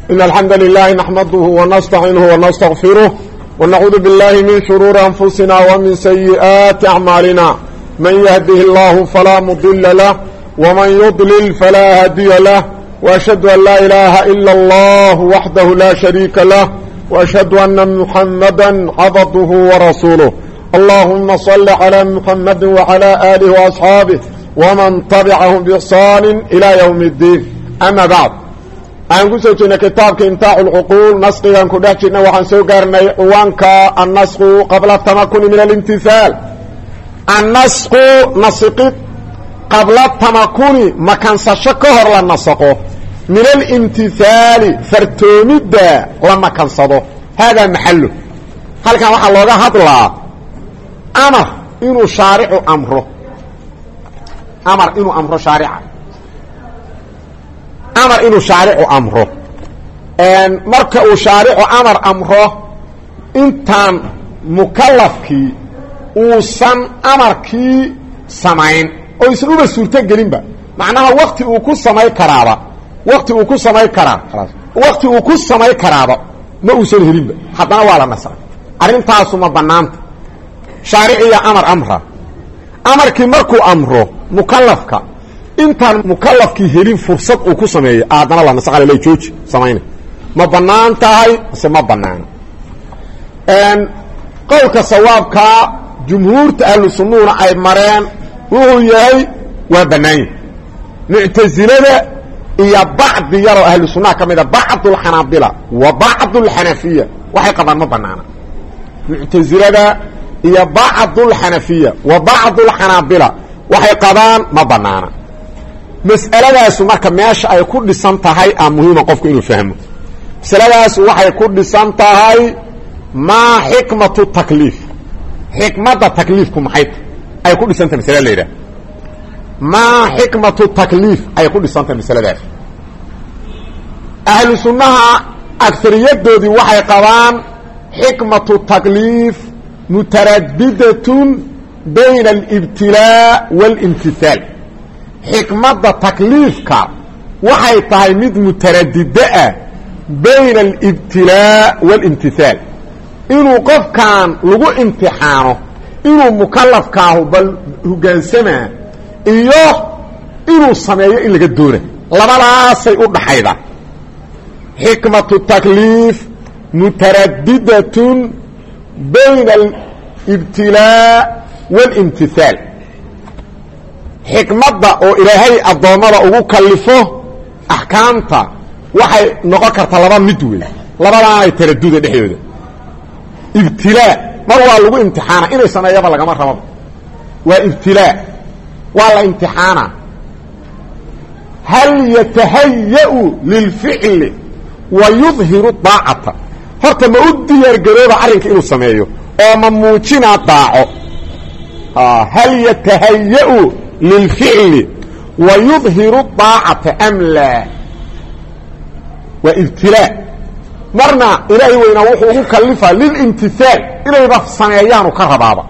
إن الحمد لله نحمده ونستعينه ونستغفره ونعوذ بالله من شرور أنفسنا ومن سيئات أعمالنا من يهده الله فلا مضل له ومن يضلل فلا هادي له وأشهد أن لا إله إلا الله وحده لا شريك له وأشهد أن محمدا عبده ورسوله اللهم صل على محمد وعلى آله وأصحابه ومن تبعهم بإحسان إلى يوم الدين أما بعد aan ku soo jeednay kitaabka imtaaxul uquul nasqigan ku dhex jirnay waxaan soo gaarnay ciwaanka an-nasqu qabla tamakuni min al-imtithal an-nasqu nasqid qabla tamakuni makansasho ka hor la nasaqo min al-imtithal fartoomida la makansado hada maxallu halkan waxa looga hadlaa amar inuu shaaricu amro shaarica amar inuu shaaricu amro marka uu shaaricu amro intaan mukallafkii uusan amarkii samayn oo isan uba suurto gelinba macnaha waqti uu ku samay karaaba ma uusan helinba haddana waa la nasra arrintaasu ma bannaanta shaariciya amra amarkii markuu amro mukallafka intaan mukallafkii helin fursad uu ku sameeyo aadana la nasaqay la jooji sameeyna ma banaan tahay ase ma banaan qowlka sawaabka jumhuurta ahlu sunnah ay mareen wuxuu yahay waa banaan mu'tazilada iyo bacd yaro ahlu sunnah kamida bacdul hanabila wa bacdul hanafiya waxay qabaan ma banaana mu'tazilada iyo bacdul hanafiya wa bacdul hanabila waxay qabaan ma banaana mas'aladaas marka meesha ay ku dhisan tahay muhiim qofku inuu fahmo mas'aladaas waxay ku dhisan tahay ma hikmatu taklif hikmada taklifku maxay ay ku dhisan tahay mas'alada leeyahay ma hikmatu taklif ay ku dhisan tahay mas'aladaas ahlu sunnaha aktariyadoodii waxay qabaan hikmatu taklif mutaraddidatun bayna al-ibtilaa wal-imtithal xikmadda takliifka waxay tahay mid mutaradida ah bayna alibtilaa waalimtithaal inuu qofkan lagu imtixaano inuu mukallafkaahu bal hoggaansamaa iyo inuu sameeyo in laga doona labadaasay u dhaxayda xikmatu takliif mutaraddidatun bayna alibtilaa waalimtithaal xikmadda oo ilaahay addoommada ugu kallifo axkaamta waxay noqon kartaa laba mid wey labadaanay taraduda dhexdooda ibtilaa mar waa lagu imtixaana inay sameeyaba lagama rababa waa ibtilaa waa la imtixaana hal yatahaya'u lilficli wa yudhiru daacata horta ma u diyaargarooba arrinka inuu sameeyo oo ma muujinaa daaco hal yatahaya'u للفعل ويظهر الطاعة أم لا وابتلاء مرنا إلهي وينوحه مكلفة للامتثال إلهي بفصنيان وكربابا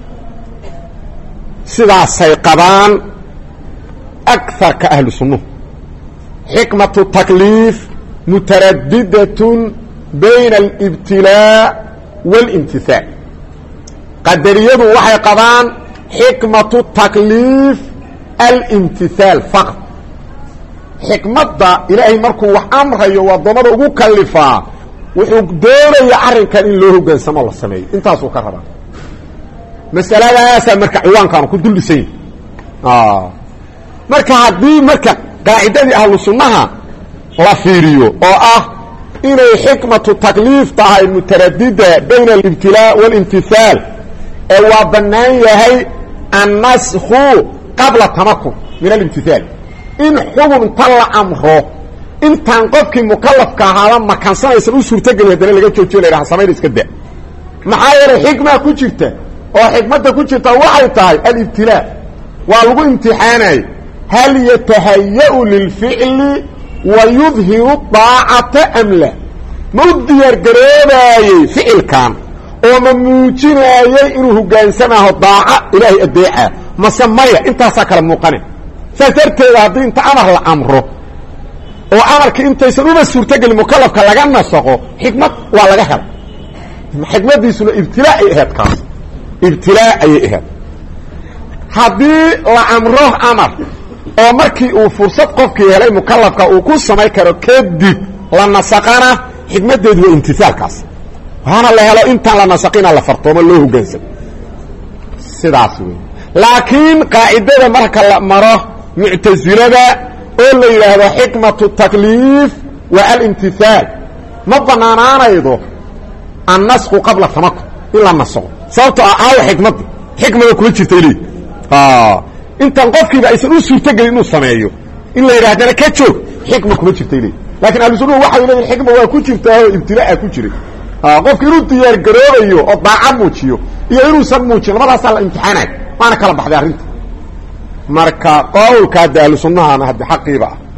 سيدا سيقضان أكثر كأهل السنة حكمة التكليف مترددة بين الابتلاء والامتثال قدريته وحي قضان حكمة التكليف الامتثال فقط حكمة إلهي مركو وحامره يوضمده وقو كلفا وحقدور يعرن كان إن له قنسم الله السماء انتاسو كربا مسألة لاسا مركا عوان كانوا كدول لسين مركا هدي مركا قاعدة أهل السنة لفيريو إنه حكمة التكليف تهي مترددة بين الابتلاء والامتثال waa banaan yahay annasxu qabla tamakun min alimtithal in xubunta la amro intaan qofkii mukallafka ahaaba makansanaysan u suurtagelin haddana laga joojiyo la yidhaha samayna iska da maxaa yeelay xikmaa ku jirta oo xikmadda ku jirta waxay tahay alibtilaa waa lagu imtixaanay hal yatahaya'u lilficli wa yudhiru daacata am la ma u diyaargaroobaayey ficilkan oo ma muujinayay inuu hogaansamaho daaca ilaahay adeeca ma samaya intaasaa kala muuqane saas darteeda haddii inta amar la amro oo amarka intaysan uma suurtagelin mukallafka laga nasaqo xikmad waa laga helo xikmadiisuna ibtilaa ay ahayd kaas ibtilaa ayay ahayd haddii la amro amar oo markii uu fursad qofkii helay mukallafka uu ku samay karo kadib la nasaqana xikmadeedu waa imtisaalkaas waxaana la helo intaan la nasaqina la fartoomo loo hoggaansan sidaas wey laakiin qaacidada marka la maro muctasilada oo la yidhaahdo xikmatu takliif wa alimtihaal ma banaanaanaydo annasku qabla tamakun in la nasaqo sababto aawo xikmadda xikmada kuma jirta iley intaan qofkiiba aysan u suurtogelin inuu sameeyo in la yidhahdana ka joog xikma kuma jirta iley laakiin ahlusunnuhu waxay leeyihin xikma waa ku jirtaao ibtilaa ku jiray qofka inuu diyaar garoobayo oo daaca muujiyo iyo inuusan muujin labadaasaa la imtixaanayo waana kala baxday arrinta marka qowlka hadda ahlu sunnahana hadda xaqiiba ah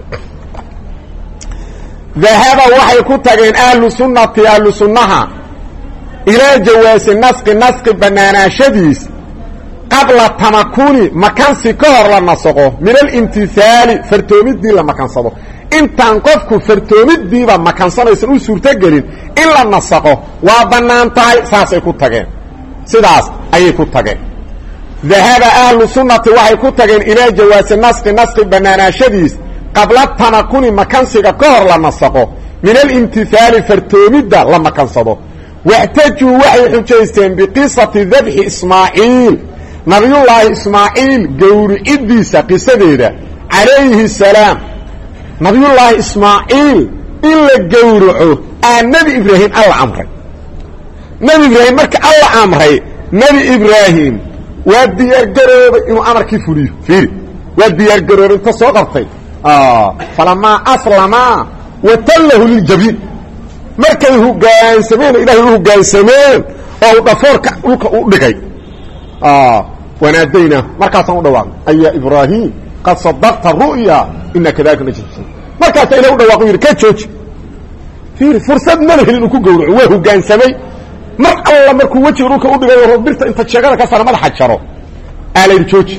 dahaba waxay ku tageen ahlu sunnati ahlu sunnaha ilaa jawaasi nasqi banaanaashadiis qabla tamakuni makansi ka hor la nasaqo min alimtihaali fartoomidii la makansado intaan qofku fartoomidiiba makansanaysan u suurtogelin in la nasaqo waa bannaan tahay saasay ku tageen sidaas ayay ku tageen dahaba ahlu sunnati waxay ku tageen ilaa jawaasi nasqi banaanaashadiis qabla tamakuni makansiga ka hor la nasaqo min alimtihaali fartoomidda la makansado waxtajuu waxay xujaysteen biqisati dabxi ismaaciil nabiyullaahi ismaaciil gowricidiisa qisadeeda calayhi salaam nabiyullaahi ismaaciil in la gowraco nebi ibraahim alla amray nebi ibraahim marka alla amray nebi ibraahim waa diyaargaroobay inuu amarkii fuliyo fiiri waa diyaargaroobay inta soo qabtay falamaa aslamaa watallahu liljabiin markay hoggaansameen ilaahay u hoggaansameen oo u dhafoorka dhulka u dhigay wanaadaynaa markaasaan u dhawaaqay aya ibraahim qad sadaqta ru'ya ina kadalika najzi markaasa ilah u dhawaaqo yidhi ka jooji fiiri fursad mana helin uu ku gowraco waa hoggaansamay mar alla markuu wejiga dhulka u dhigayo robirta inta sheegada ka saara madaxa jaro aa la yidhi jooji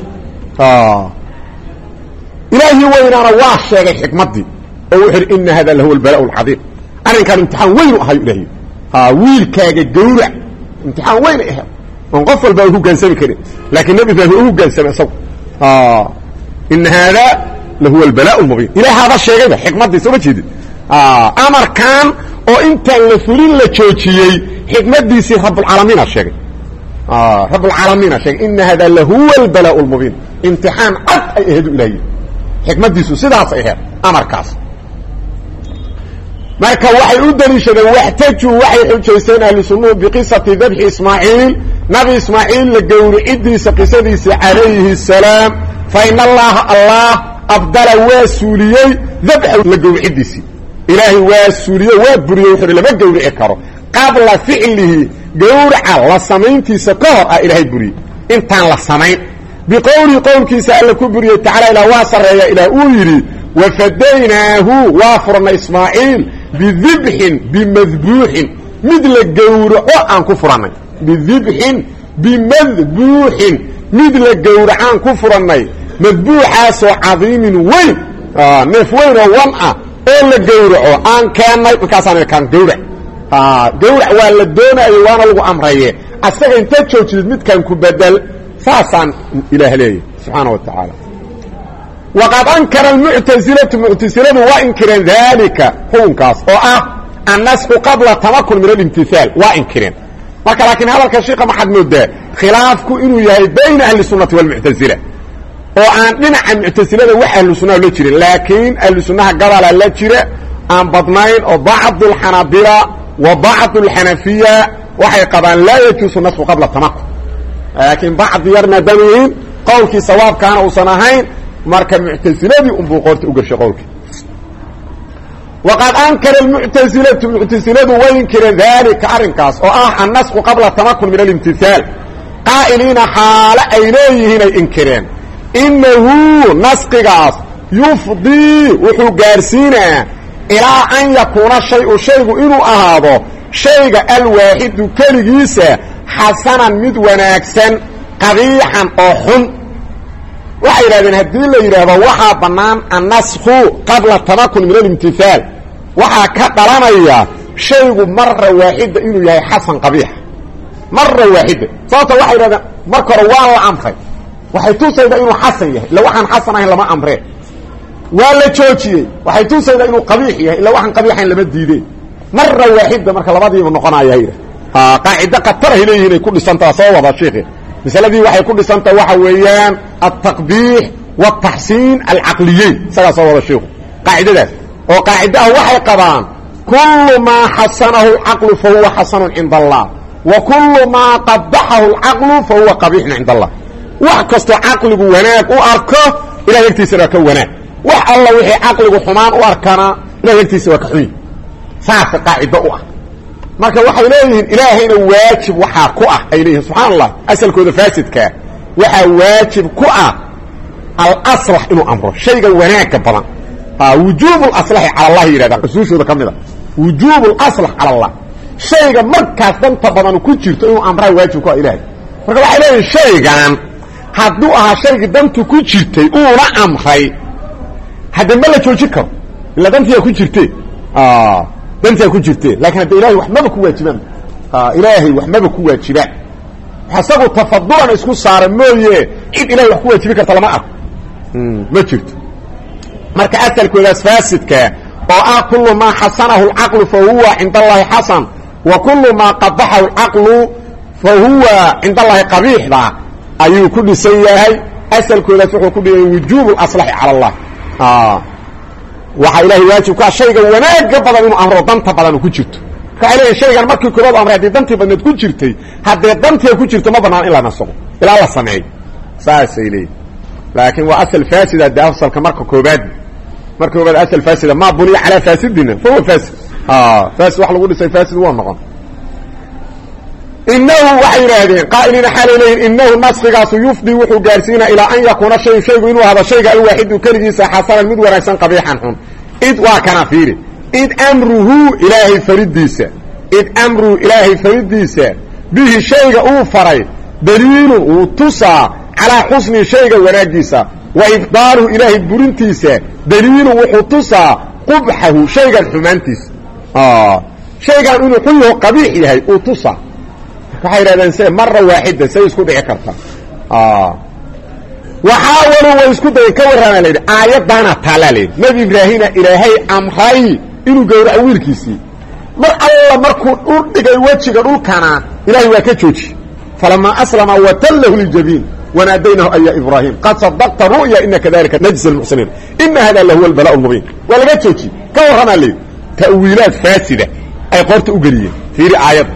ilaahii weynaana waa sheegay xikmaddii oo wuxuu yidhi ina hada lahuwa albalaa'u alcadiim arrinkaan imtixaan weynu ahayo ilaahay wiilkaaga gowrac imtixaan weyn ay ahayd oon qof walba u hoggaansami karin laakiin nebi ibraahim u hoggaansamay isagu ina haada lahuwa albalaa'u almubiin ilaahaaba sheegayba xikmaddiisa uma jeedid amarkan oo intaan la fulin la joojiyey xikmaddiisii rabbulcaalamiina sheegay rabbulcaalamiina sheegay ina hada lahuwa albalaa'u almubiin imtixaan cad ay aheedu ilaahiy xikmaddiisu sidaas ay ahayd amarkaas marka waxay u daliishadeen waxtajuu waxay xujaysteen ahlu sunnuhu biqisati dabxi ismaaciil nabi ismaaciil la gowricidiisa qisadiisa calayhi salaam fa in allaha allah abdala waa suuliyey dabxa la gowricidiisii ilaahay waa suuliyey waa buriyey wuxuu lama gowrici karo qabla ficlihi gowraca la samayntiisa ka hor ah ilaahay buriyey intaan la samayn biqowlihi qowlkiisa alla ku buriyey tacala ilaa waa sarreeya ilaah uu yidhi wafadaynaahu waa furna ismaaciil bidibxin bimadbuuxin mid la gowraco aan ku furannay bidibxin bimadbuuxin mid la gowracaan ku furannay madbuuxaasoo cadiimin weyn neef weyn oo wan ah oo la gowraco aan keennay markaasaan kaan gawrac gawrac waa la doonaayo waana lagu amraye asaga intaad joojidid midkaan ku bedel saasaan ilaah leeyahy subxaana wa tacaala waqad ankara almuctasilatu muctasiladu waa inkireen daalika xukunkaas oo ah annasku qabla tamakun min alimtihaal waa inkireen marka laakiin hadalka sheika maxaad moodaa khilaafku inuu yahay bayna ahli sunnati walmuctasila oo aan dhinaca muctasilada wax ahlu sunnaha la jirin laakiin ahlu sunnaha gabala la jira aan badnayn oo bacdu alxanaabila wa bacdu alxanafiya waxay qabaan laa yajuusu nasku qabla tamakun laakiin bacdi yar maadaama yihiin qowlkii sawaabkaana uusan ahayn marka muctasiladii unbuu qoorta u gashay qowlkii waqad ankara almuctasilatu muctasiladu way inkireen daalika arrinkaas oo ah annasku qabla tamakun min alimtihaal qaa'iliina xaalo ay leeyihiin ay inkireen inahu nasqigaas yufdii wuxuu gaarsiinaa ilaa an yakuuna shayu shaygu inuu ahaado shayga alwaaxidu keligiisa xasanan mid wanaagsan qabiixan oo xun waxay yidhahdeen haddii la yidhaahdo waxaa bannaan annasku qabla tamakun min alimtihaal waxaa ka dhalanaya shaygu mara waaxida inuu yahay xasan qabiix mara waaxida sababta waxay yidhahdeen marka hore waa la amray waxay tusaydaa inuu xasan yahay illa waxaan xasan ahayn lama amreen waa la joojiyey waxay tusaydaa inuu qabiix yahay illa waxaan qabiix ahayn lama diideen mara waaxida marka labadiiba noqonaya yidha qaacido qatarahay leeyihiin ay ku dhisantaha soo wada sheekhe masaladii waxay ku dhisantaha waxa weeyaan altaqbiix waaltaxsiin alcaqliyeyn isagaa soo wada sheikhu qaacidadaas oo qaacidaha waxay qabaan kullu maa xasanahu alcaqlu fa huwa xasanun cinda allah wa kullu maa qabaxahu alcaqlu fa huwa qabiixun cinda allah wax kastoo caqligu wanaag u arko ilahay agtiisana waa ka wanaag wax alla wixii caqligu xumaan u arkana ilahay agtiisa waa ka xunyi saasa qaacido u ah marka waxay leeyihiin ilaahayna waajib waxaa ku ah ay leeyihin subxaan allah asalkooda faasidkaa waxaa waajib ku ah alaslax inuu amro shayga wanaagga badan wujuub alaslaxi cala allah yidhahdaan usuushooda ka mida wujuub alaslax cala allah shayga markaas danta badan ku jirto inuu amraa waajib ku ah ilahay marka waxay leeyihin shaygan hadduu ahaa shaygii dantu ku jirtay uuna amray hadda ma la joojin karo ila dantiyaa ku jirte dantaa ku jirte laakiin hadda ilahay wax maba ku waajibaan ilaahay wax maba ku waajibaan isagu tafadulan isku saara mooye cid ilahay wax ku waajibi karta lama arko ma jirto marka asalkoodaas faasidka oo ah kullu maa xasanahu alcaqlu fa huwa cinda allahi xasan wa kullu maa qabaxahu alcaqlu fa huwa cinda allahi qabiixda ayuu ku dhisan yahay asalkoodaas wuxuu ku dhisan wujuub alaslaxi cala allah waxaa ilahay waajib ku ah shayga wanaaga badan inuu amro danta badan ku jirto marka waxay leeyihin shaygan markii koobaad amray haddii dantii badneed ku jirtay haddee dantiga ku jirto ma banaan in la nasago ilaa la sameeyo saasay leeyihin laakiin waa asal faasida dee asalka marka koobaad asal faasida ma buniya calaa faasidina fa huwa faasid faasid wax lagu dhisay faasid waa noqon inahu waxay yidhaahdeen qaa'iliina xaalay leeyihin inahu naskigaasu yufdi wuxuu gaarsiinaa ilaa an yakuuna shaygu inuu hado shayga alwaaxidu keligiisa xasanan mid wanaagsan qabiixan xun id waa kana fiiri id amruhu ilaahay faridiisa bihi shayga uu faray daliilun uu tusaa calaa xusni shayga wanaagiisa wa ibdaaluhu ilaahay burintiisa daliilun wuxuu tusaa qubxahu shaygan xumaantiisa shaygan inuu xun yaho qabiix yahay uu tusaa waxay yidhahdeen se mara waaxida say isku dhici karta waxaawaluu way isku dayen ka warraana layidhi aayaddaana taallaa layidhi nebi ibraahima ilaahay amray inuu gowraco wiilkiisii mar alla markuu dhul dhigay wejiga dhulkana ilahay waa ka jooji falamaa aslama watallahu liljabiin wanaadaynahu aya ibraahim qad sadaqta ru'ya ina kadalika najzi almuxsiniin ina hada lahuwa albala lmubiin waa laga jooji ka warramaa layidhi ta'wiilaad faasida ay qoorta u geliyeen fiiri aayadda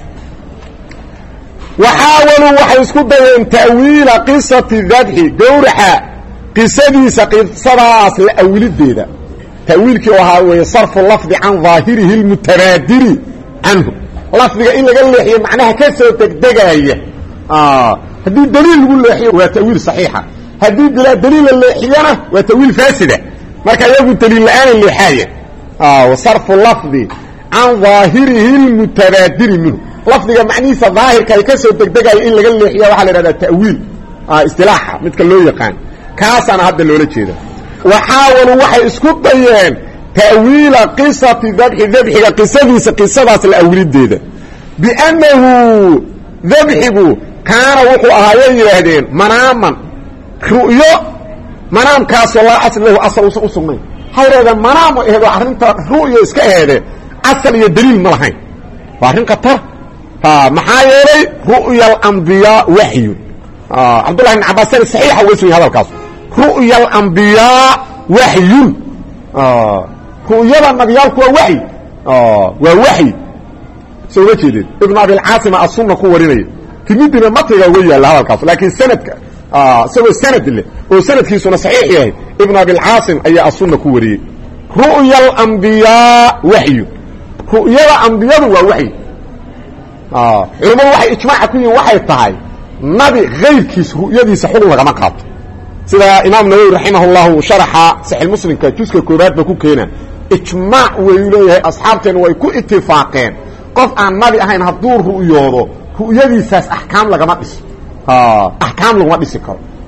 waxaawaluu waxay isku dayeen ta'wiila qisati dabxi gowraxa qisadaas la awilideeda ta'wiilkii oo ahaa weeye sarfu lafdi can daahirihi almutanaadiri canhu lafdiga in laga leexiyo macnaha ka soo degdegaaya haddii daliil lagu leexiyo waa ta'wiil saxiixa haddii bilaa daliil la leexiyana waa ta'wiil faasida marka iyagu daliil la-aanay leexaaya sarfu lafdi can daahirihi almutanaadiri minhu lafdiga macnihiisa daahirka ay ka soo degdegayo in laga leexiya waxaa la idhahdaa ta'wiil istilaaxa midka loo yaqaan kaasaana hadda loola jeeda waxaawaluu waxay isku dayeen ta'wiila qisati dabxiga qisadaas la awilideeda biannahu dabxigu kaana wuxuu ahaayay yidhaahdeen manaaman ru'yo manaamkaasoo laa asl lahu asal uusan u sugnayn waxay yidhahdeen manaamo ehedo arrinta ru'yo iska eheede asal iyo daliil ma lahayn waa arrin khatar maxaa yeelay ru'ya alambiyaa waxyun cabdullah ibn cabbaas saxiixa uga sugan hadalkaas ru'ya alambiyaa waxyun ru'yada nabiyaalku waa waxyi waa waxyi soo uga jeedeen ibn abilcaasima asunna ku warinaya timidina matniga uga yaalla hadalkaas laakiin sanadka isagoo sanad leh oo sanadkiisuna saxiix yahay ibn abilcaasim ayaa asunna ku wariyey ru'ya alambiyaa waxyun ru'yada ambiyadu waa waxyi culimmadu waxay ijmaaca ku yihin waxay tahay nabi kayrkiis ru'yadiisa xukun lagama qaato sida imaam nawowi raximahullahu sharaxa saxiix muslimka juska koobaad ba ku keena ijmaac wayuu leeyahay asxaabteena way ku itifaaqeen qof aan nabi ahayn hadduu ru'yoodo ru'yadiisaas axkaam lagama dhiso axkaam laguma dhisi karo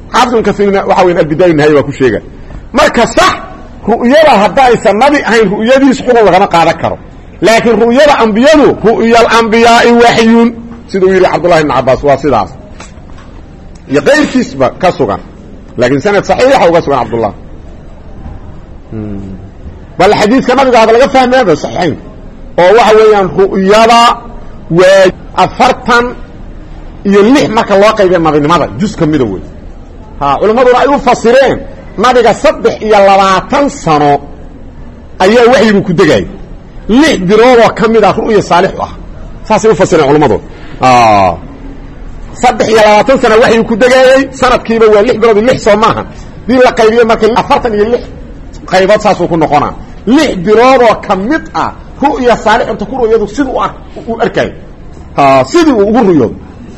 xaafid kasiirna waxa weyn albidaaya nihaya waa ku sheega marka sax ru'yada haddaysan nabi ahayn ru'yadiis xukun lagama qaadan karo laakiin ru'yada ambiyadu ru'yal anbiyaai waxyun siduu yiri Abdullah ibn Abbas waa sidaas iyo qeyrkiisba ka sugan laakiin sanad saxiix uga sugan Abdullah bal xadiiska nabiga hada laga fahmay saxiixin oo waxa weeyaan ru'yada waa afartan iyo lix marka loo qaybiyo nabinimada juz kamida way culimaduna ay u fasireen nabiga 320 sano ayaa waxyigu ku degay 6 bilood oo kamid ah ru'ya saalix ah saasay u fasireen culimadu 320 sano waxyigu ku degay sanadkiiba waa 6 bilood 6 soo maaha dii la qaybiyo marka 46 qaybood saas uu ku noqonaa 6 bilood oo kamid ah ru'ya saalix inta ku ru'yadu sidoo u arkay sidii uu ugu ru'yo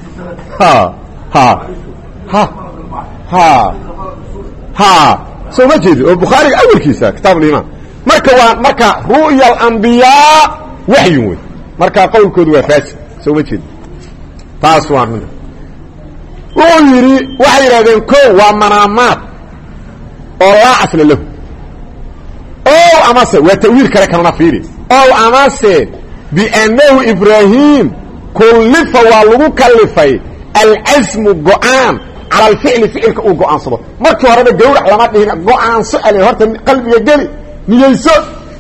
soo ma jeedi oo Bukhari awalkiisa kitaab al-Iman marka ru'ya al-anbiya waxyi way marka qowlkoodu waa faasi soo ma jeedi taas waa mid oo yiri waxay yiraahdeen ko waa manaamaad oo la asla lahu oo amase waa tawiil kale kana fiiri oo amase bi annahu Ibrahim kullifa waa lagu kallifay al-azm qa'an على الفعل فعلك او غان صدو markii hore gowrac lama dhihin go'aan su'aal horta qalbiga gali niyeyso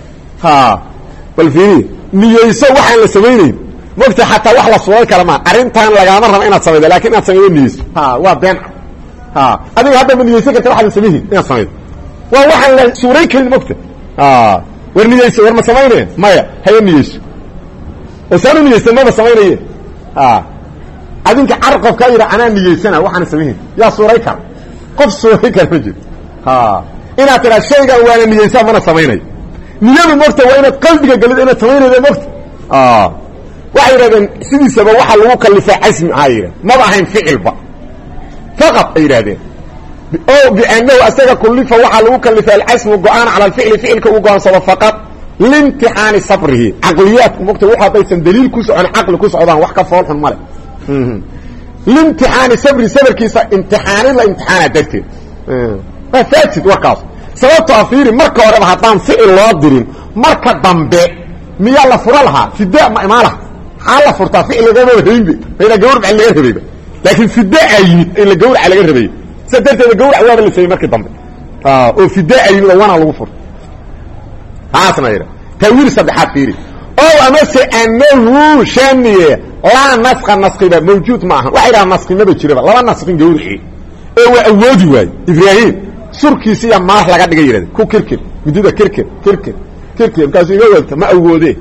bal fiiri niyeyso waxaan la sameeyay waqti hatta wax la soo kala ma arintan laga ma rabo inaad sameeydo laakiin aad sameeyay niyeyso waa been adiga hadda ma niyeyso kartaa waxa la sameeyay inaad sameeydo waa waxaan la suuray kale waqti war niyeyso war ma sameeyay maya hay niyeyso oo sanu niyeyso ma sameeyay adinka arqof ka yira ana niyeysana waxaan sameeyay ya suuray kar qof suuray kar majid ina tira shayga waana niyeysa mana sameeyay niyadu marta waa inaad qalbiga galid inaad sameeyay marta waxa yiraahdeen sidiisaba waxa lagu kallifay ismi ayira ma baahayn ficilba faqat ayiraadeen oo bi annahu asaga kullifa waxa lagu kallifay al-ismu go'an ala al-fi'l fi'lka uu go'an sabab faqat limtihan sabrihi aqliyat waqti waxa baysan daliil ku socon aqli ku socdaan wax ka fool xun male الامتحان صبر كيسا امتحان لا امتحان درتين فاسد وقاص سبب تأثير مركة وربا هطان فعل الله ديرين مركة ضمباء ميا الله فرالها في الداء مالها حالة فرطا فعل غير هينبي هنا جورب على غير هينبي لكن في الداء أيمت إلا جور على غير هينبي سدرت إذا جور عواب اللي سيء مركة ضمباء وفي الداء أيمت وانا على غفر عاصنا هنا تأويل صدحات فيري أو أمس أنه شامية لا نسخ النسخ موجود معها وحيرا نسخ ما بجيربا لا نسخ جورحي او اودي واي ابراهيم سركيسيا ما لغا دغيرد كو كركر مدوده كركر كاسو يوالت ما اودي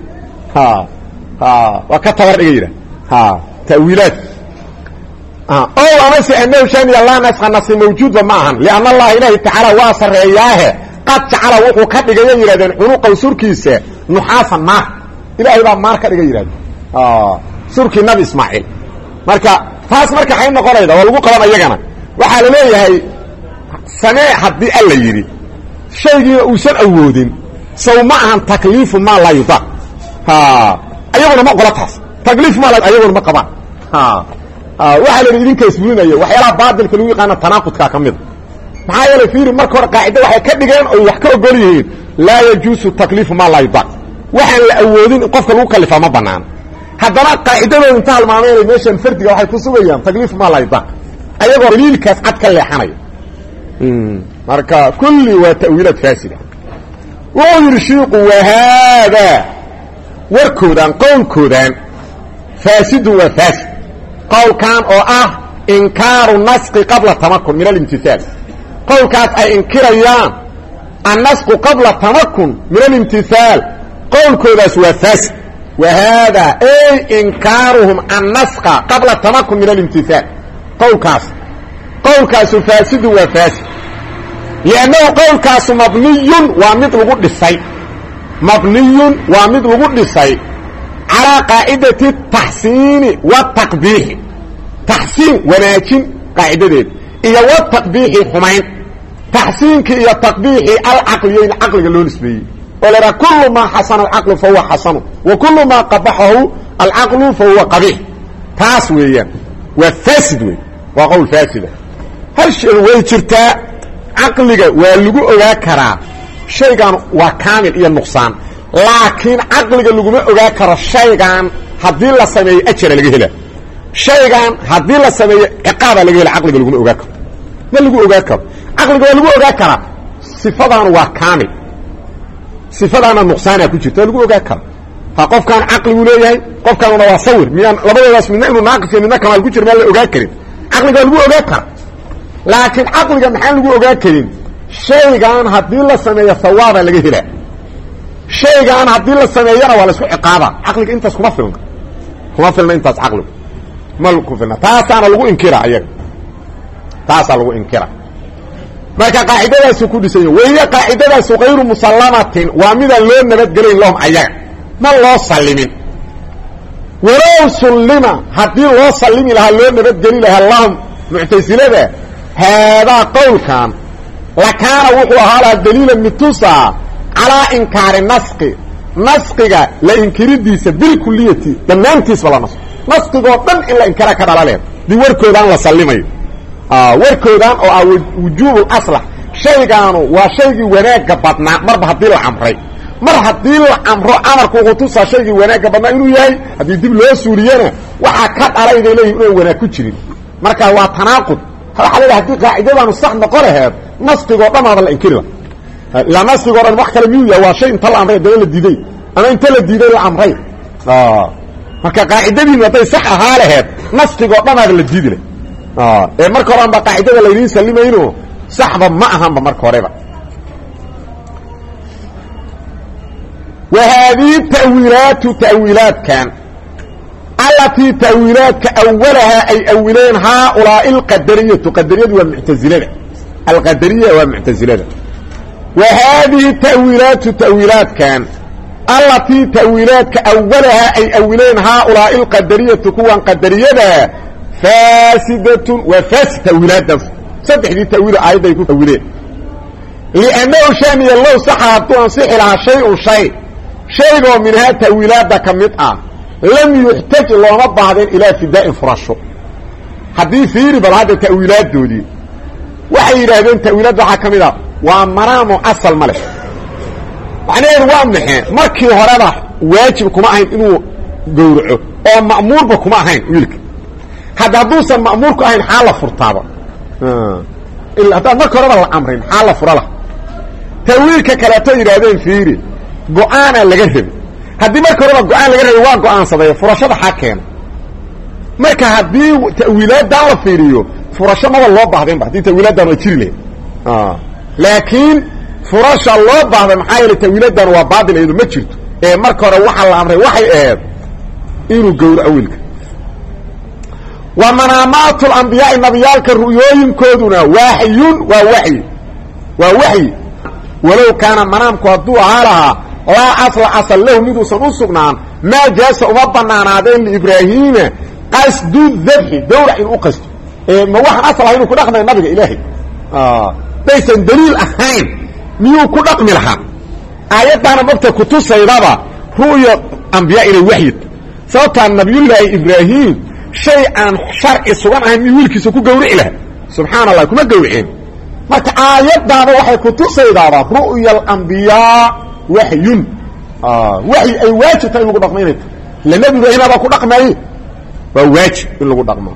وكتور دغيرد تاويلات او امس انه شان الله نسخ النسخ موجود معها لان الله اله تعالى واصر اياه قد تعالى وحو كدغيا يرادن عنق سركيسه نحاسا ما الهي با ماركا دغيرد surki nabi ismaaciil marka taas marka ay noqonayda waa lagu qaban ayagana waxa la leeyahay samee hadii alla yiri shaygii uu san awoodin saw ma ahan takliif ma la yuda ayaguna ma qolataas takliif ma la ayaguna ma qabaan waxa la idinka isbuunayo waxyaalaha baadilka lagu yaqaan tanaaqudka kamid maxaa yeelay fiiri marka hore qaacida waxay ka dhigeen oo wax ka ogol yihiin la yajuusu takliif ma la yuda waxa la awoodin qofka lagu kalifa ma banaan haddana qaacidadooda inta halmaameen meeshan fardiga waxay ku sugayaan tagliif ma layda ayagoo daliilkaas cad ka leexanay marka kulli waa ta'wiilat faasida oo yirshiiqu wa hada warkoodan qowlkoodan faasidu wa fasid qowlkan oo ah inkaaru nasqi qabla tamakkun min al-imtithal qowlkaas ay inkirayaan an-nasqu qabla tamakkun min al-imtithal qowlkoodaas waa fasid وهذا اي انكارهم النسخ قبل التمكن من الامتثال قول كاس فاسد وفاسد لانه قول كاس مبني ومثل قد السيء على قاعدة التحسين والتقبيح تحسين وناكين قاعدة دي إيا والتقبيح حمين تحسين كي التقبيح العقليين عقل قالوا نسبيه ولرا كل ما حسن العقل فهو حسن وكل ما قبحه العقل فهو قبيح تاسويا وفاسد وقول فاسد hal shay way jirtaa aqliga waa lagu ogaa karaa shaygan waa kaamil iyo nuqsaan laakiin aqliga laguma ogaa karo shaygan haddii la sameeyo ajra laga hela shaygan haddii la sameeyo ciqaaba laga hela aqliga laguma ogaa karo ma lagu ogaa karo aqliga waa lagu ogaa karaa sifadan waa kaamil sifadaana nuqsaana ku jirta lagu ogaa karo ha qofkan aqligu leeyahay qofkanuna waa sawir miyaan labadoodaas midna inuu naaqis iyo midna kamaal ku jiro ma la ogaa karin aqliga lagu ogaa karo laakiin aqliga maxaan lagu ogaa karin shaygan haddii la sameeyo sawaaba laga hela shaygan haddii la sameeyana waa la isku ciqaaba aqliga intaas kuma filna intaas aqligu ma ku filna taasaana lagu inkira ayaga taasaa lagu inkira marka qaacidadaas ku dhisay weeye qaacidadaas qayru musallamatin waa midaan loo nabadgelin lahum ayaga ma loo sallimin walow sullima haddii loo sallimi lahaa loo nabadgeli lahaa lahum muctasilada haadaa qowlkan lakaana wuxuu ahaa lahaa daliilan mitusa calaa inkaari nasqiga la inkiridiisa bilkuliyati dhammaantiisba la nasqo nasqigoo dhan in la inkara ka dhalaleed dii warkoodaan la sallimayo warkoodaan oo ah wujuubu aslax shaygaanu waa shaygii wanaagga badnaa marba haddii la amray mar haddii la amro amarku wuxuu tusaa shaygii wanaagga badnaa inuu yahay haddii dib loo suuliyana waxaa ka dhalay bay leeyihin inaan wanaag ku jirin marka waa tanaaqud waxaa leedahay haddii qaacidadaanu sax noqon laheed nasqigoo dhamaada la inkiri la ilaa nasqigoo dhan wax kale miyuu yahay waa shay inta la amray daba la diiday ama inta la diiday la amray marka qaacidadiinu hadday sax ahaa laheed nasqigoo dhamaada la diidi leh ee marka hore anba qaacidada laydiin sallimayno saxba ma ahanba marka horeba wa haadihi ta'wiilaatu ta'wiilaadkan allatii ta'wiilaadka awalahaa ay awileen haaulaa'i alqadariyatu qadariyadu waa muctasilada alqadariya waa muctasilada wa haadihi ta'wiilaatu ta'wiilaadkan allatii ta'wiilaadka awalahaa ay awileen haaulaa'i alqadariyatu kuwan qadariyada faasidatun waa faasid ta'wiilaaddaas saddexdii ta'wiilo aayadday ku awileen liannahu shaniya low saxa hadduu ansixi lahaa shay-un shaygoo minhaa ta'wiilaadda ka mid ah lam yuxtaj looma baahdeen ilaa fidaa'in furasho haddii fiiri bal hadda ta'wiilaaddoodii waxay yidhaahdeen ta'wiilaadda waxaa ka mid ah waa maraamu asal ma leh macnaheedu waa maxee markii horeba waajib kuma ahayn inuu gowraco oo ma'muurba kuma ahayn wiilka hadduusan ma'muurku ahayn xaa la furtaaba haddaan marka horeba la amrin xaa la fura lah ta'wiilka kaleeto yidhaahdeen fiiri go-aanaa laga rabi haddii marka horeba go-aan laga rabay waa go-aansaday furashada xaa keena marka haddii ta'wiilaadan la fiiriyo furasho maba loo baahdaynba haddii ta'wiilaadan waa jiri lahayd laakiin furasha loo baahday maxaa yeelay ta'wiilaadan waa baatil iyadu ma jirto ee marka hore waxaa la amray waxay ahayd inuu gowraco wiilka wa manaamaatu alambiyaai nabiyaalka ru'yooyinkooduna waaxyun waa waxyi walow kaana manaamku hadduu ahaa lahaa laa asla asal lahu miduusan u sugnaan maa jaasa uma banaanaadeen liibraahiima qasdu dabxi gawrac inuu u qasto ma waxaan asal ahay inuu ku dhaqmaya nabiga ilaahay daysan daliil ahayn miyuu ku dhaqmi lahaa aayaddaana mogta kutusaydaba ru'ya ambiyaa inay waxyid sababtaa nabiyullaahi ibraahim shay aan sharci sugan ahayn miyuu wiilkiisa ku gawrici lahaa subxaana allah kuma gawriceen marka aayaddaaba waxay kutusaydaaba ru'ya alambiyaa waxyun waxyi ay waajib tahay in lagu dhaqmo inay tahay ila nebi ibraahim abaa ku dhaqmaaye waa waajib in lagu dhaqmo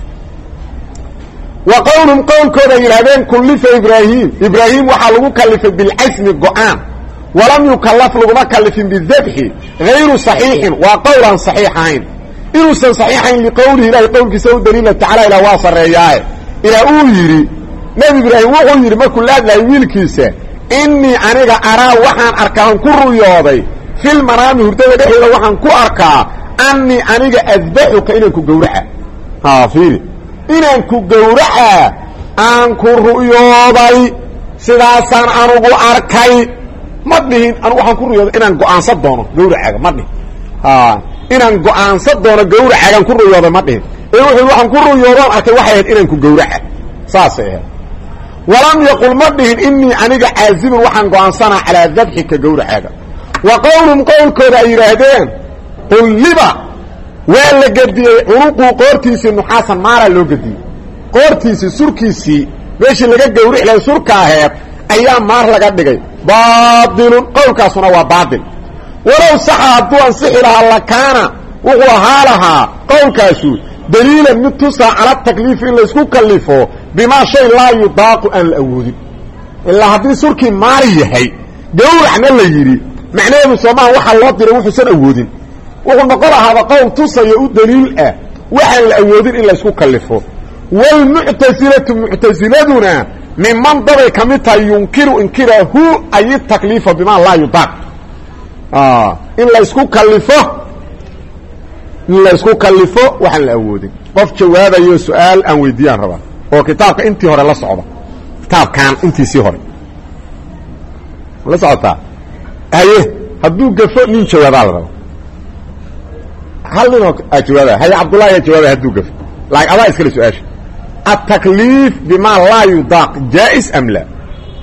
wa qowlum qowlkooda yidhahdeen kullifa ibraahim waxaa lagu kalifay bilcasmi go-aan walam yukallaf laguma kalifin bidabxi hayru saxiixin waa qowl aan saxiix ahayn inuusan saxiixayn liqowlihi ilahay qowlkiisa u daliila tacala ilaa waa sarreeyaaye ilaa uu yidhi nebi ibraahim wuxuu yidhi markuu la hadlahay wiilkiisa innii aniga araa waxaan arkaan ku ruyooday fil manaami hurdada dhexdeeda waxaan ku arkaa annii aniga adbaxuka inaan ku gawraca fiiri inaan ku gawraca aan ku ru'yooday sidaasaan anugu arkay ma dhihin anugu waxaan ku ruyooday inaan go'aansan doono gawracaaga ma dhihin inaan go'aansan doono gawracaagaan ku ruyooday ma dhihin ee wuxuu waxaan ku ruyoodoon arkay waxay ahayd inaan ku gawraca saasay ahayd walam yaqul ma dhihin innii aniga caazibun waxaan go'aansanaa calaa dabxika gawracaaga wa qowlum qowlkooda ay yidhaahdeen qulliba waa la gediyey cunuquu qoortiisii nuxaasan maaraa loo gediyey qoortiisii surkiisii meeshii laga gawrici lahay surka aheed ayaa maar laga dhigay baatilun qowlkaasuna waa baatil walow saxa hadduu ansixi lahaa lakaana wuxuu ahaa lahaa qowlkaasu daliilan mid tusaa cala takliifi in laysku kallifo bimaa shay laa yudaaqu aan la awoodin ilaa haddii surkii maali yahay gawracna la yidhi macnaheedu soomaha waxaa loo diray wuxuusan awoodin wuxuu noqon lahaaba qowl tusayo u daliil ah waxaan la awoodin in laysku kallifo waalmuctasilatu muctasiladuna miman dabay ka mid tahay yunkiru inkirahu ay takliifa bimaa laa yudaaq in laysku kallifo waxaan la awoodin qof jawaabayo su-aal aan weydiiyaan rabaa oo kitaabka intii hore la socda kitaabkan intiisii hore la socotaa haye hadduu gafo nin jawaabaa la raba hal ninoo jawaabaya haye cabdullahi jawaabaya hadduu gafo laakiin adaa iskale su-aasha التكليف بما لا يضاق جائز أم لا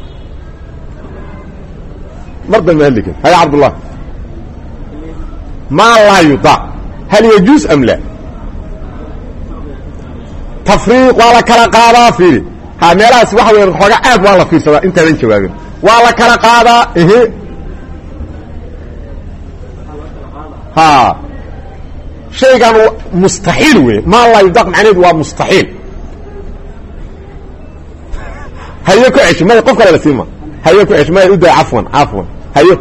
مرضى المهلك هيا عبد الله ما لا يضاق هل يجوز أم لا تفريق ولا كلا قاضى فيه ها ميراس واحد يرخوغا عاد والله في سواء انت لين جوابين ولا كلا قاضى ايه ها شيء كان مستحيل وي ما لا يضاق معناه هو مستحيل هيا كعش ما يقف ولا سيما هيا كعش ما يودع عفوا هيا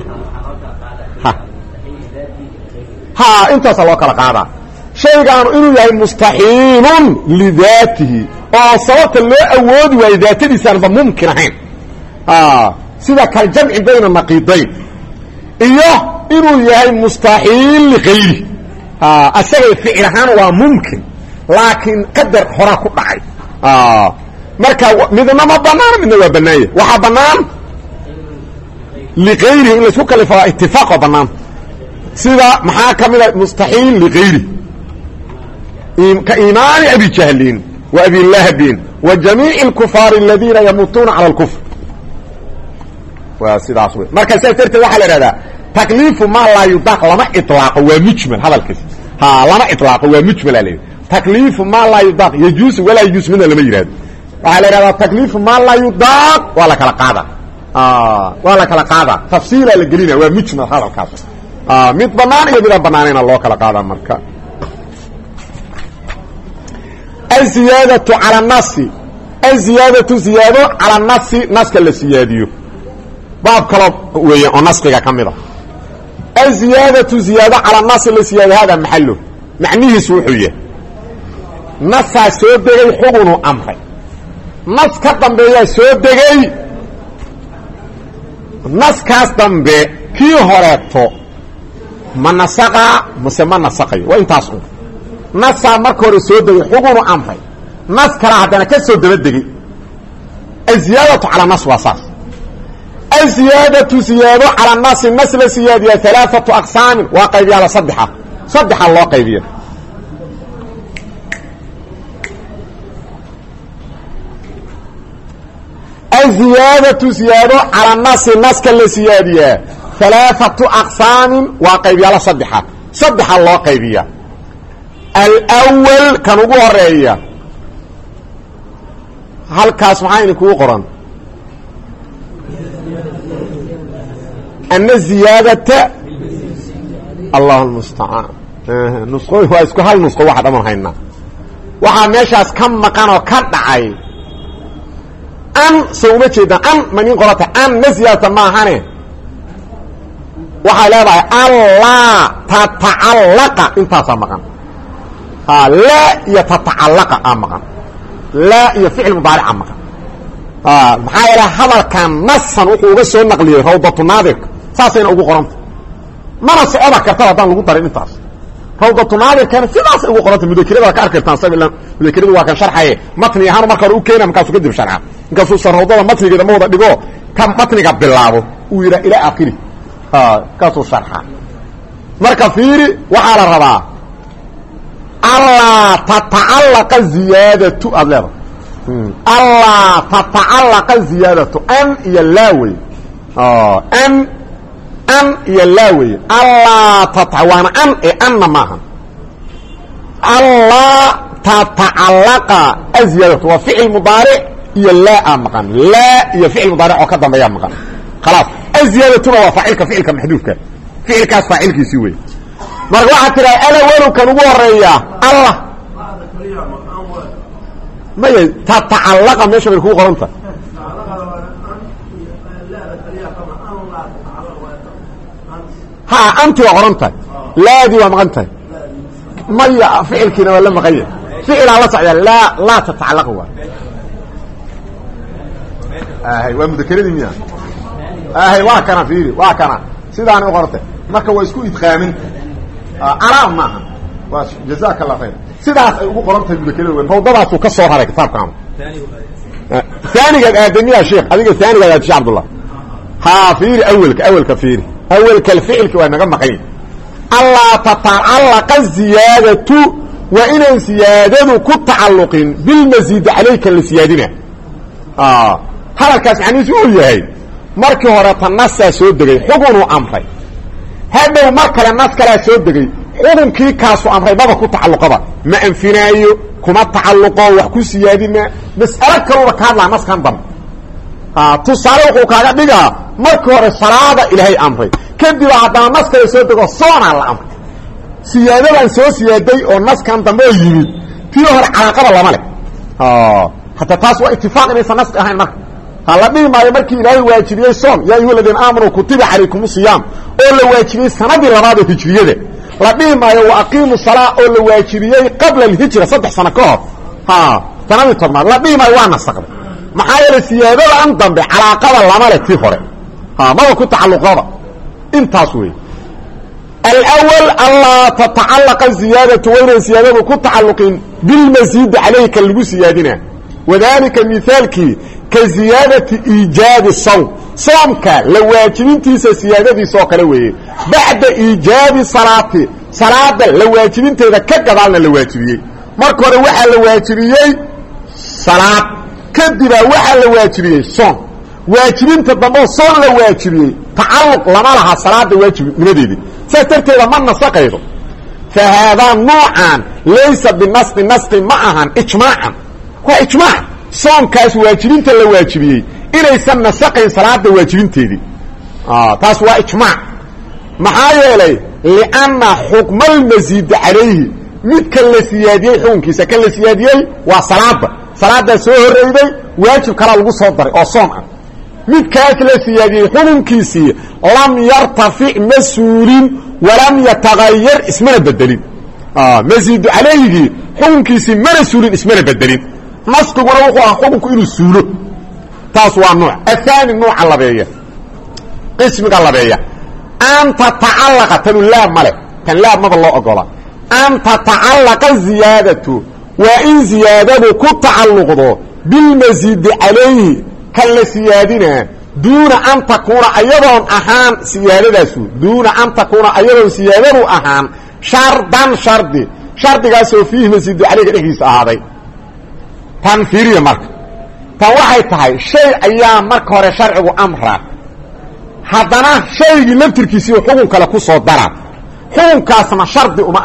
ها انت سواك القاعده شيء كانوا انه يعني مستحيل لذاته او صوت اللي اود وذاته سنه ممكن الحين سيده كالجمع بين النقيضين ايوه انه يعني مستحيل لغيره اسبب فعلهان وممكن لكن قدر هرا ku dhacay marka midna ma banaan midna waa banaay waxa banaan لغيره in la isku kalifa ittifaq banaan sida maxaa kamida mustahil لغيره كإيمان أبي جهلين وأبي اللهبين وجميع الكفار الذين يموتون على الكفر وسيد عصوي مركز سيرت وحل هذا تكليف ما لا يطاق لما إطلاق ومجمل هذا الكلام لما إطلاق ومجمل عليه تكليف ما لا يطاق يجوز ولا يجوز منه لما يراد وحل هذا تكليف ما لا يطاق ولا كلا قاعدة ولا كلا قاعدة تفصيل الجليل ومجمل هذا الكلام ميت بنان يبدأ بنانين الله كلا قاعدة مركز الزيادة على النص الزيادة زيادة على النص نص كلا زياديو باب كلام ويا النص كذا كميرة الزيادة زيادة على النص اللي زيادة هذا محله معنيه سوحية نص سود دقي حكم أمر نص كتم بيا سود دقي نص كاستم بي كي هرتو من نسقى مسمى نسقي وين تصون نص مركور سود حكم أمر نص كلا هذا كسود بدقي الزيادة على نص وصف الزيادة زيادة على النص النسل زيادة 3 أقسام واقعية على صدحة الله قيدية الزيادة زيادة على النص كلا زيادة 3 أقسام واقعية على صدحة الله قيدية الأول كانوا قرية هل كاس معين كو قرن أن الزيادة الله المستعان نسخوه هو اسكو هل نسخو واحد أمر هينا وحا ميشاس كم مكانو كدعي أن سومتي دا أن من ينقلت أن نزيادة ما هاني وحا لا باي الله تتعلق انتاسا مكان لا يتتعلق أمغا لا يفعل مضارع أمغا maxaa ila hadalkan nasan wuxuu uga soo naqliyay rawdatu naadir saasayna ugu qoranta mana socda karta hadaan lagu darin intaas rawdatu naadir kan sidaas ugu qoranta mudakirada ka arkartaan sabilan mudakiradu waa kan sharxay matni ahaan marka uu keenay markaas kadib sharxa inkastoo sarowdada matnigeeda ma wada dhigo kan matniga bilaabo uu yira ila aakhiri kaasoo sharxa marka fiiri waxa la rabaa alla tata'allaqa ziyadatu adlaba الله تتعلق الزيادة أن يلاوي أن يلاوي الله تتعوان أن معها الله tatacallaqa azyadatu waa ficil mudaaric iyo laa maqan laa iyo ficil mudaaric oo ka dambeeya maqan khalaas azyadatuna waa faacilka ficilka maxduufka ficilkaas faacilkiisii wey marka waxaa tiraa alawalu kan ugu horeeya allah maya tatacallaqa meesha bay kugu qoranta ha anti waa qoran tahay laadii waa maqan tahay maya ficilkiina waa la maqan yahay ficilaa la socdaa laa tatacalaqa waa waa mudakeradii miya waa kana fiiri waa kana sidaana u qorantay marka waa isku idqaaminta calaam maaha waa jazaaka allah khayr sidaas ay ugu qoran tahay mudakerada weyn rawdadaasuu ka soo haray kitaabkaama aanigaad aadamiya sheekh adiga aanigaad aad sheekh abdullah ha fiiri awelka fiiri awelka alficilka waa naga maqan allaa tatacalaqa ziyaadatu waa inaan siyaadadu ku tacalluqin bilmasiidi calayka la siyaadina hadalkaas macnihiisu uu yahay markii hore ta nasaa soo degay xugunuu amray hadhow mar kale nas kalaa soo degay xukunkii kaasu amray maba ku tacalluqaba ma anfinaayo kuma tacalluqo wax ku siyaadina mas'alo kaluba ka hadlaa naskan dambe tusaale wuxuu kaaga dhigaa markii hore salaada ilaahay amray kadib haddana nas kale soo dego soonaa la amray siyaadadan soo siyaaday oo naskan dambe oo yimid tii hore calaaqada lama leh hataa taas waa itifaaq inaysan naski ahayn marka la dhihi maayo markii ilaahay waajibiyey soon yaa ayuha aladiina aamanuu kutiba calaykum siyaam oo la waajibiyey sanadii labaad ee hijriyada la dhihi maayo wa aqiimu salaa oo la waajibiyey qabla alhijra 3 sano ka hor sanadii tobnaad la dhihi maayo waa nasaqday maxaa yeelay siyaadada an dambe calaaqada lama leh tii hore maba ku tacalluqaba intaas wey alawal allaa tatacalaqa ziyaadatu waynan siyaadadu ku tacalluqin bilmasiidi calayka lagu siyaadina wadalika mihaalkii ka ziyaadati iijaabi sawm soomka la waajibintiisa siyaadadiisa oo kale weeye bacda iijaabi salaati salaada la waajibinteeda ka gadaalna la waajibiyey marka hore waxaa la waajibiyey salaad kadibaa waxaa la waajibiyey soon waajibinta dambe soon la waajibiyey tacalluq lama laha salaada waajibnimadeedii saas darteeda ma nasaqaydo fa haadaa nuucan laysa binasqi nasqi ma ahan ijmaacan waa ijmaac soonkaas waajibinta la waajibiyey inaysan nasaqayn salaada waajibinteedii taas waa ijmaac maxaa yeelay lianna xukma almasiidi calayhi midka la siyaadiyey xukunkiisa kan la siyaadiyey waa salaadaa soo horreyday waajib kalaa lagu soo daray oo soon ah midkaas la siyaadiyey xukunkiisii lam yartafic ma suulin walam yatagayar ismana bedelin masiidu calayhigii xukunkiisii mana suulin ismana bedelin nasqiguna wuxuu ahaa xukunku inuu suulo taas waa nuuc ahaani nuuca labeeya qismiga labeeya an tatacallaqa tanu laab male tan laab maba loo ogola an tatacallaqa ziyaadatu waa in ziyaadadu ku tacalluqdo bilmasiidi calayhi kan la siyaadinaa duuna an takuuna ayadoon ahaan siyaadadaasu duuna an takuuna ayadoon siyaadadu ahaan shardan shardigaasoo fiihi masiidu calayga dhexdiisa ahaaday tan fiiriya marka tan waxay tahay shay ayaa marka hore sharcigu amraa haddana shaygii laftirkiisii xukun kale ku soo daraa xukunkaasna shardi uma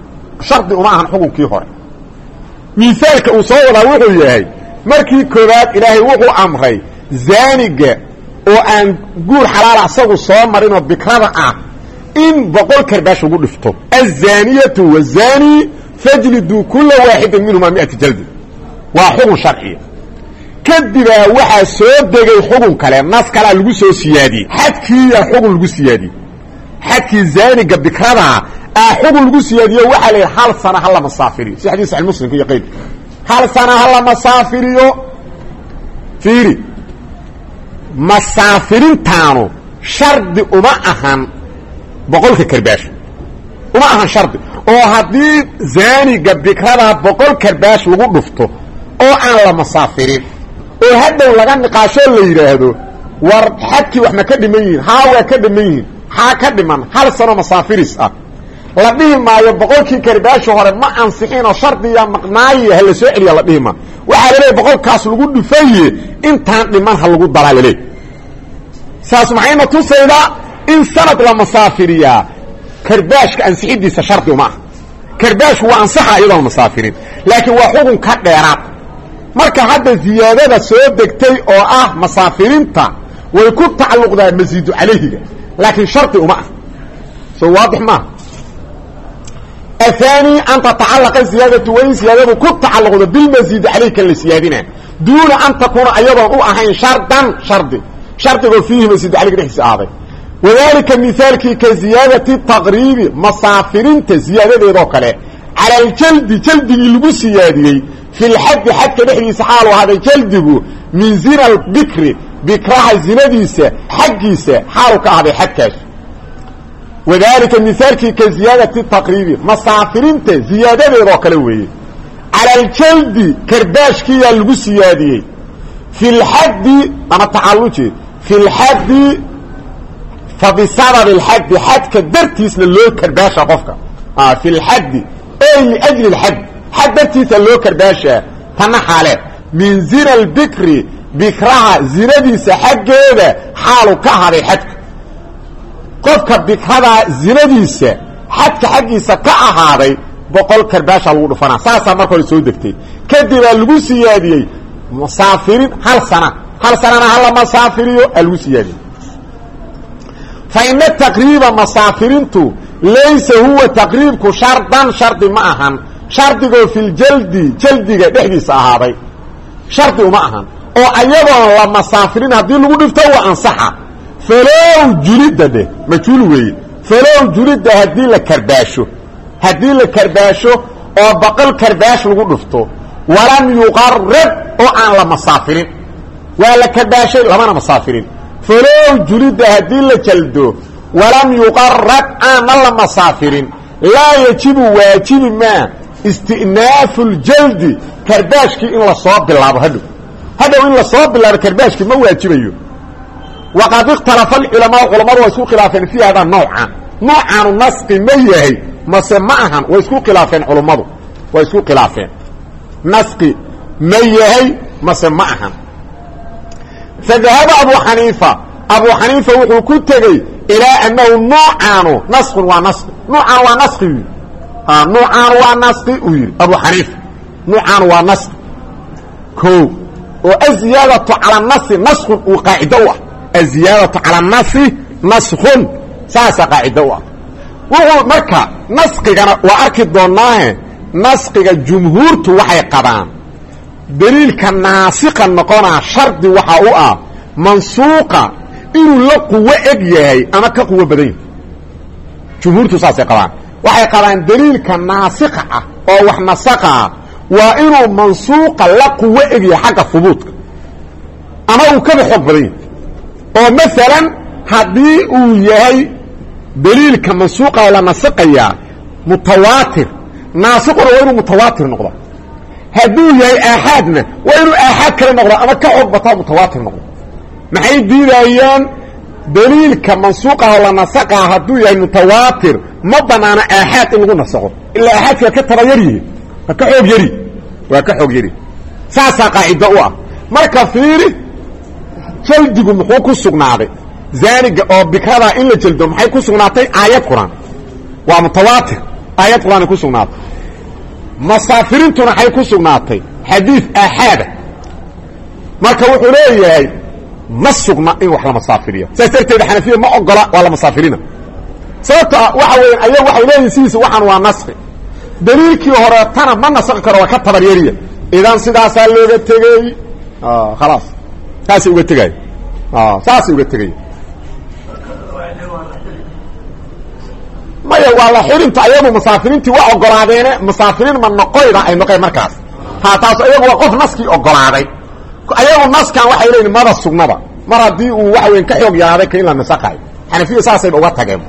ahan xukunkii hore misaalka uu soo wadaa wuxuu yahay markii koobaad ilaahay wuxuu amray zaaniga oo aan guur xalaala isagu soo marinoo bikrada ah in 100 karbaash ugu dhifto azaaniyatu wazaani fajliduu kula waaxidin minhumaa 100 jaldi waa xukun sharciya kadibaa waxaa soo degay xukun kale nas kalaa lagu soo siyaadiyey xadkiiyaa xukun lagu siyaadiyey xadkii zaaniga bikradaa xukun lagu siyaadiyo waxaa la yidhi 1 sana ha la masaafiriyo si xadiis saxiix muslimka iyo qeybka 1 sana ha la masaafiriyo fiiri masaafirintaanu shardi uma ahan 100 karbaash uma ahan shardi oo haddii zaaniga bikradaa 100 karbaash lagu dhufto oo aan la masaafirin oo hadhow laga niqaasho la yidhaahdo war xadkii wax ma ka dhiman yihiin haa waa ka dhiman yihiin xaa ka dhiman 1 sano masaafiris ah la dhihi maayo 100kii karbaashi hore ma ansixinoo shardiya maqnaaye ha la soo celiya la dhihi maa waxaa laleeyahy 100kaas lagu dhufaye intaan dhiman ha lagu daraa laleey saas maxayna tusaydaa in sanad la masaafiriyaa karbaashka ansixidiisa shardi uma aha karbaashku waa ansaxa iyadoon masaafirin laakiin waa xukun ka dheeraad marka hadda ziyaadada soo degtay oo ah masaafirinta way ku tacalluqdaa masiidu calayhiga laakiin shardi uma ah soo waadix maaha athani an tatacalaqa ziyaadatu wayn ziyaadadu ku tacalluqda bilmasiidi calayka la siyaadina duuna an takuuna ayadoon u ahayn shardan shardigoo fiihi masiidu calayga dhexdiisa ahaaday wadalika mihaalkii ka ziyaadati taqriibi masaafirinta ziyaadadeedoo kale cala aljaldi jaldigii lagu siyaadiyey fi lxaddi xadka dhexdiisa xaalu ahaaday jaldigu min zina albikri bikraha zinadiisa xaggiisa xaalu ka ahday xadkaas wadalika mihaalkii ka ziyaadati taqriibi masaafirinta ziyaadadeedoo kale weeye cala aljaldi karbaashkiyaa lagu siyaadiyey fi lxaddi ama tacaluje fi lxaddi fa bisababi alxaddi xadka dartiisna loo karbaasha qofka fi lxaddi ey liajli lxadd xad dartiisa loo karbaashaa tanna xaale min zina albikri bikraha zinadiisa xaggeeda xaalu ka ahaday xadka qofka bikradaa zinadiisa xadka xaggiisa ka ahaaday 100 karbaasha lagu dhufanaa saasaa marka hore soo degtay kadibaa lagu siyaadiyey masaafirin hal sanana hala masaafiriyo lagu siyaadiyey fa ina taqriiba masaafirintu laysa huwa taqriibku shardan shardi ma ahan shardigoo filjaldi jaldiga dhexdiisa ahaaday shardi uma ahan oo ayadoon la masaafirin haddii lagu dhifto waa ansaxa falow julidda dheh majhuul weeye falow julidda haddii la karbaasho oo 100 karbaash lagu dhufto walam yuqarrab oo aan la masaafirin waa la karbaashay lamana masaafirin falow julidda haddii la jaldo walam yuqarrab aana la masaafirin laa yajibu waajibi maa istinaafu ljaldi karbaashkii in lasoo bilaabo hadhow in lasoo bilaabo karbaashkii ma waajibayo waqad ikhtalafa alculamaa culamadu waa isku khilaafeen fii hada noocaanu nasqi ma yahay mase ma ahan way isku khilaafeen culummadu way isku khilaafeen nasqi ma yahay mase ma ahan fadahaba abu xaniifa wuxuu ku tegey ilaa annahu noocaanu nasqun waa nasqi noocaanu waa nasqi noocaanu waa nasqi uu yidhi abu xaniifa noocaanu waa nasqi o oo aziyaadatu cala nasi naskun uu qaacido u ah aziyaadatu cala nasi naskun saasa qaacido u ah wuxuu marka nasqigana waa arki doonaahe nasqiga jumhuurtu waxay qabaan daliilka naasiqa noqonaa shardi waxa u ah mansuuqa inuu la quwo eg yahay ama ka quwo badan yahay jumhuurtu saasay qabaan waxay qabaan daliilka naasiqa ah oo wax nasaqaa waa inuu mansuuqa la quwo eg yahay xagga hubuudka ama uu kaba xoog badan yahay oo maalan haddii uu yahay daliilka mansuuqa la nasaqayaa mutawaatir naasiquna waa inuu mutawaatir noqdo hadduu yahay aaxaadna waa inuu aaxaad kale noqdo ama ka xoog bataa mutawaatir noqdo maxay diidayaan daliilka mansuuqaho la nasaqaa hadduu yahay mutawaatir ma banaana aaxaad in lagu nasaqo ilaa aaxaadka ka taba yaryihi waa ka xoog yari saasaa qaacido u ah marka fiiri jaldigu muxuu ku sugnaaday zaaniga oo bikradaa in la jeldo maxay ku sugnaatay aayad quraan waa mutawaatir aayad quraan ay ku sugnaatay masaafirintuna waxay ku sugnaatay xadiid aaxaada marka wuxuu leeyahay ma sugna in wax la masaafiriyo saas darteed xanafiya ma ogola waa la masaafirina sababto waxa weeyaan ayagu waxay leeyihiin sidiisa waxaan waa nasqi daliilkii horeetana ma nasaqi karo waa ka tabaryariya idan sidaasaa looga tegey khalaas saasay uga tegay maya waa la xirinta ayagu masaafiriintii waa ogolaadeene masaafiriin ma noqoyda ay noqeen markaas taas ayagu waa qof naskii ogolaaday ayagu naskan waxay leeyihin mada sugnaba mar haddii uu waxa weyn ka xoog yaraaday ka in la nasaqayo xanafiya saasayba uga tageen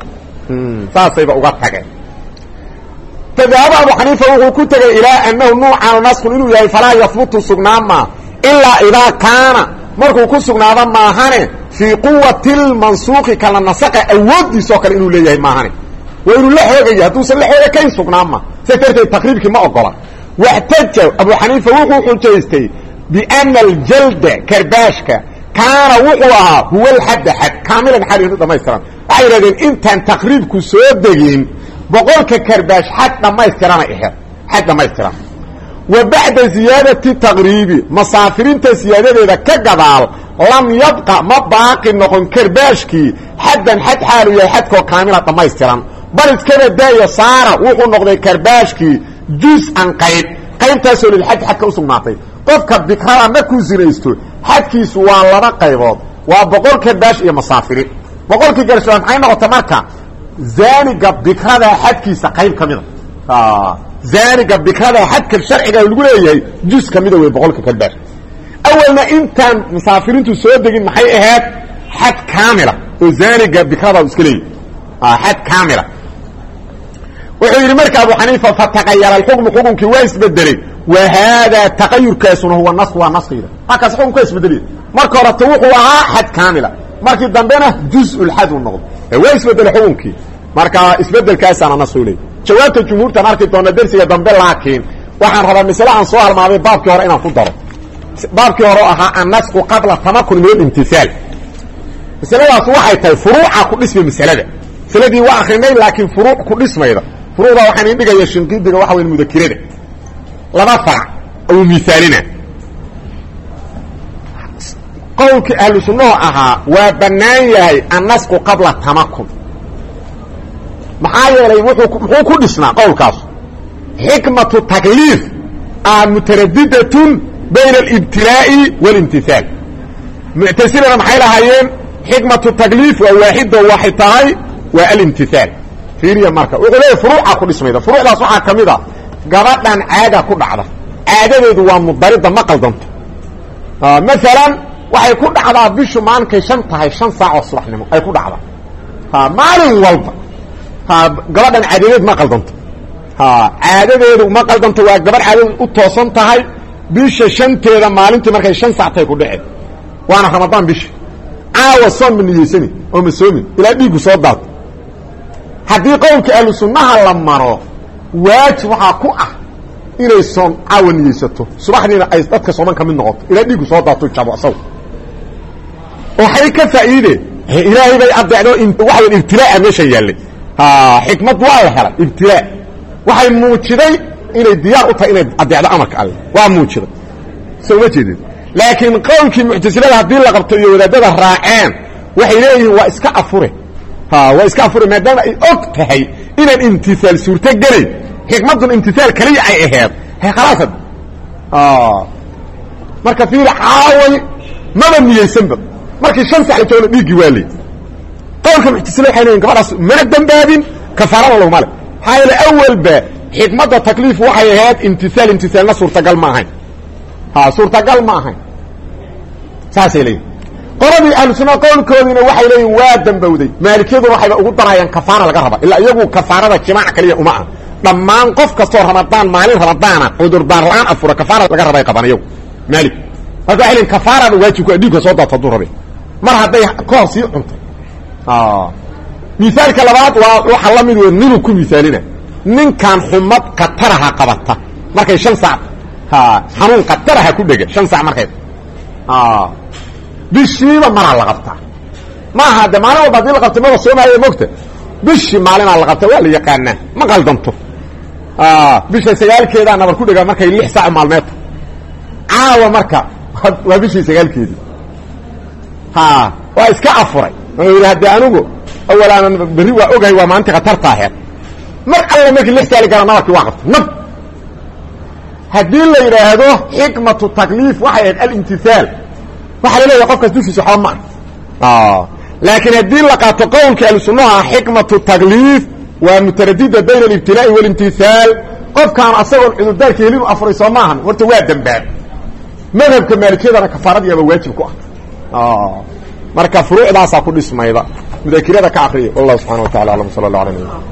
fadahaba abu xaniifa wuxuu ku tegay ilaa annahu nuucaanu naskun inuu yahay falaa yahbutu sugnaama ilaa idaa kaana markuu ku sugnaado maahane fii quwati lmansuuqi kala nasaqa awooddiisoo kale inuu leeyahay maahane waa inuu la xoogaya hadduusan la xooga kayn sugnaama sidaas darteed taqriibkii ma ogola waxtaja abu xaniifa wuxuu xujaystay biana aljalda karbaashka kaana wuxuu ahaa huwa alxadda xad kaamilan xad inu dhamaystiran waxay yidhahdeen intaan taqriibku soo degin boqolka karbaash xad dhammaystirana aheed xad dhammaystiran wa bacda ziyaadati taqriibi masaafirinta siyaadadeeda ka gadaal lam yabqa ma baaqi noqon karbaashkii xaddan xad xaalu yahay xadkoo kaamila dhammaystiran bal iskaba daayo saara wuxuu noqday karbaashkii juz-an qaybtaasoo lilxad xadka u sugnaatay qofka bikrada markuu zinaysto xadkiisu waa 2 qaybood waa 100 karbaash iyo masaafirin 100kii karbaash maxay noqota marka zaaniga bikrada xadkiisa qayb ka mida zaaniga bikrada xadka sharciga lagu leeyahay juz ka mida way 100 karbaash awalna intaan masaafirintu soo degin maxay ahayd xad kaamila oo zaaniga bikrada iska leeyahay xad kaamila wuxuu yidhi marka abu xaniifa fataqayara alxukmu xukunkii waa isbedelay wa haadaa taqayurkaasuna huwa nas waa naskayda halkaas xukunku waa isbedelay marka horeta wuxuu ahaa xad kaamila markii dambena juz-ulxad uu noqdo waa isbedelay xukunkii marka isbedelkaasaana nas u leeyay jawaabta jumhuurtan arki doona dersiga dambe laakiin waxaan rabaa misle aan soo halmaamay baabkii hore inaan ku daro baabkii hore ahaa annasku qabla tamakun min alimtihaal masaladaas waxay tahay furuuca ku dhismay masaladii waa akrinay laakiin furuuc ku dhismayda furuuda waxaan in dhigaya shinqidiga waxa weyn mudakirada 2 farac oo miisaalina qowlka ahlu sunnaha ahaa waa banaan yahay annasku qabla tamakun maxaa yeelay muxuu ku dhisnaa qowlkaas xikmatu takliif mutaraddidatun bayna alibtilaa'i waalimtihaal muctasilana maxay lahaayeen xikmatu takliif waa waaxida waxay tahay waa alimtihaal fiiriya marka wuxuu leeyahay furuuca ku dhismayda furuucdaas waxaa ka mid a gabadhan caada ku dhacda caadadeedu waa mudarida ma qaldanto maalan waxay ku dhacdaa bishu maalinkay 5 tahay 5 saac oo subaxnimo ay ku dhacdaa maalin walba gabadhan caadadeed ma qaldanto caadadeedu ma qaldanto waa gabadh caadadeed u toosan tahay bisha 5teeda maalintii markay 5 saac tahay ku dhacay waana ramadaan bishi caawa soom niyeysani oo ma soomin ilaa dhiigu soo daato haddii qowlka ahlu sunnaha la maro waajib waxaa ku ah inay soom caawa niyeysato subaxdiina ay dadka sooman ka mid noqoto ilaa dhiigu soo daato jabo asaw waxay ka faa'iideen ilaahay bay adeecdo waxa weyn ibtilaa meesha yaallay xikmad waa la helay ibtilaa waxay muujiday inay diyaar u tahay inay adeecdo amarka alle waa muujiday soo ma jeedin laakiin qowlkii muctasilada haddii la qabto iyo wadaadada raaceen waxay leeyihiin waa iska afure waa iska afure maadaama ay og tahay inaan imtihaal suurto gelayn xikmadun imtihaal kaliya ay aheed khalaasad marka fiir caaway maba niyeysanba markii 5 sax la joogo dhiigi waa leey qowlka muctasilada waxay leeyihiin gabadhaas mana dambaabin kafaarada laguma leh hayla awalba xikmada takliif waxay aheed imtihaalna suurtagal ma ahayn suurtagal ma ahayn saasay leeyihiin qoladii ahlu sunna qowlkoodiina waxay leeyihiin waa dambowday maalikiyaduna waxayba ugu darayaan kafaara laga raba ilaa iyagu kafaarada jimaac kaliya uma ah dhammaan qof kastoo ramadaan maalin ramadaana cudurdaan la-aan afura kafaara laga rabay qaban iyagu maalik marka waxay leeyihin kafaarada waajibku dhiigka soo daato hadduu rabe mar hadday kahor sii cuntay misaalka labaad waa waxa la mid wey ninuu ku misaalina ninkan xumad qataraha qabata markay 5 saac xanuun qataraha ku dhega 5 saac markay bishiiba maraa la qabtaa maaha de maalin walba hadii la qabta maba soomaayo mogta bishii maalinaa la qabta waa la yaqaanaa ma qaldanto bisha 9keeda nabar ku dhega markay 6 saac maalmeed caawa marka waa bishii 9keedii waa iska afuray wuxuu yidhi haddii anigu awalaanan berri waa ogahay waa maalintii khatarta aheed mar alla markii 6 saali gara nabarkii waa qabta nab haddii la yidhaahdo xikmatu takliif waxay ahayd alimtihaal waxaa la leeyahay qofkaas dushiisa waxba ma ah laakiin haddii la qaato qowlka ahlu sunnaha xikmatu takliif waa mutaradida bayna alibtilaa'i waalimtihaal qofkaan asagoon cudurdaarka helinu afuray soo maahan horta waa dambaab madhabka maalikiyadana kafaaradiiaba waajib ku ah marka furuucdaasaa ku dhismayda mudakirada ka akriya wallahu subxana wa tacala alam sala allah ala nabina